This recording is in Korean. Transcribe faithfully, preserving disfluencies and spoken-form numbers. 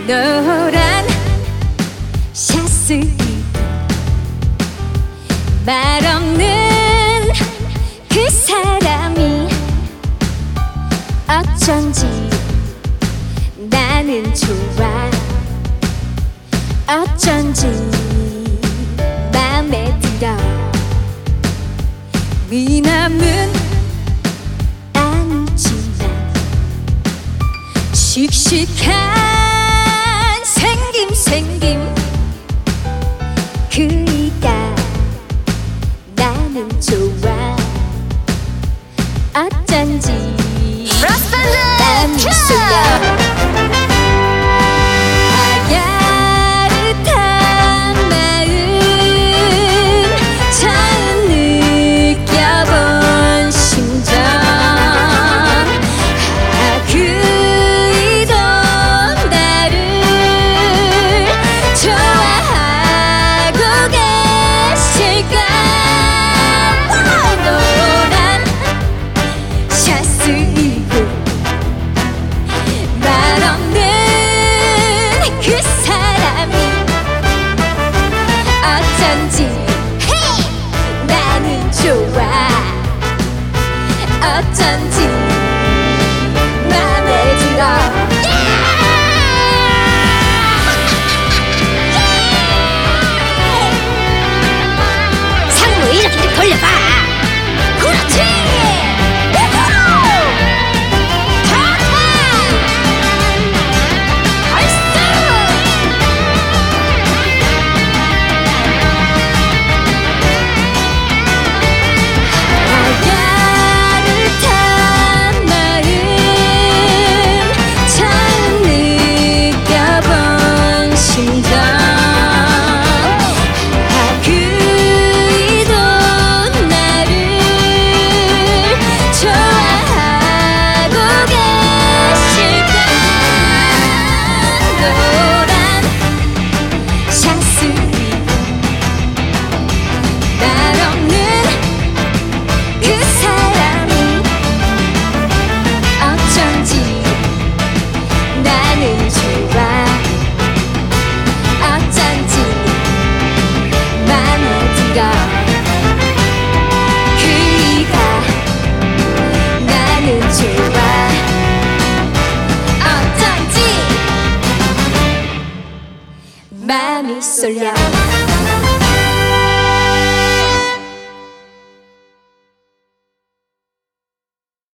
노란 샤스 말 없는 그 사람이 어쩐지 나는 좋아. 어쩐지 맘에 들어. 미남은 아니지만 씩씩한 생김 생김 그이가 나는 좋아. 어쩐지 맘이 쏠려. 어쩐지 나는 좋아. 어쩐지 맘에 들어. 상을 이렇게 좀 돌려봐. 그렇지. 맘이 쏠려.